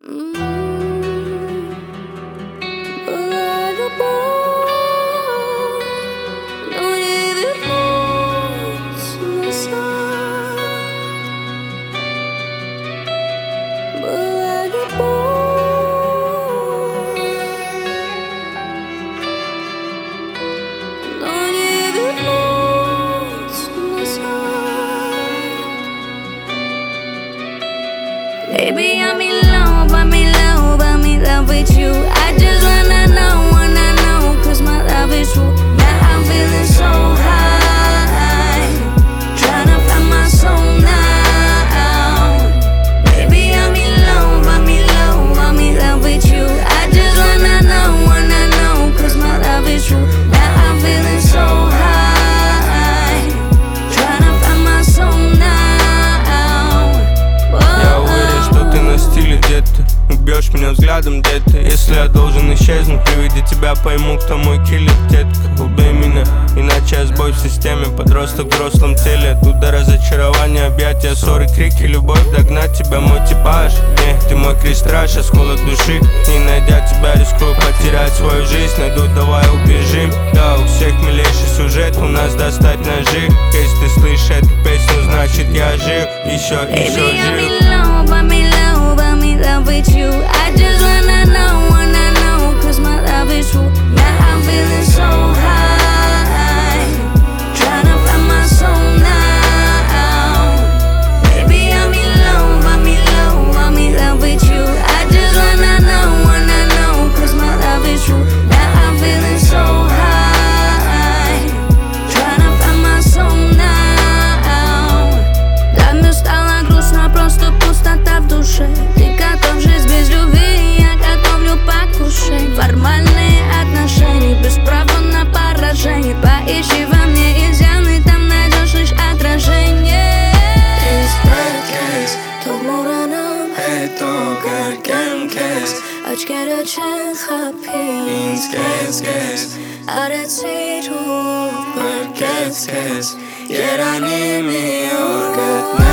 Была любовь, но не вернуть назад. Была любовь, но не вернуть назад. Baby, I'm in love, I'm in love, I'm in love with you. I just wanna know, cause my love is true. Now I'm feeling so high, tryna find my soul now. Baby, I'm in love, I'm in love, I'm in love with you. I just wanna know, cause my love is true. Now I'm feeling so high, tryna find my soul now. Я уверен, что ты на стиле, где-то убьешь меня взглядом, детка. Если я должен исчезнуть, при виде тебя пойму, кто мой киллер, детка. Убей меня, иначе я сбой в системе. Подросток в взрослом теле, оттуда разочарование, объятия, ссоры, крики, любовь. Догнать тебя мой типаж, не, ты мой крестраж, осколок души. Не найдя тебя, рискую потерять свою жизнь. Найду, давай убежим. Да, у всех милейший сюжет, у нас достать ножи. Если ты слышишь эту песню, значит я жив, еще Baby, I'm жив. in love, I'm in love, I'm in love with you. I just wanna know, cause my love is true. Now I'm feeling so high, tryna find my soul now. Baby, I'm in love, I'm in love, I'm in love with you. I just wanna know, cause my love is true. Now I'm feeling so high, tryna find my soul now. Для меня стало грустно, просто пустота в душе. Ты готов жить без любви, я готовлю покушать. Формальные отношения, без права на поражение. Поищи во мне изъяны, там найдешь лишь отражение. Из подкаст, то муранам, Это горьким кэс, очкere chen happy. инскэс кэс, Арециру, кэс кэс. Ераними оргатна.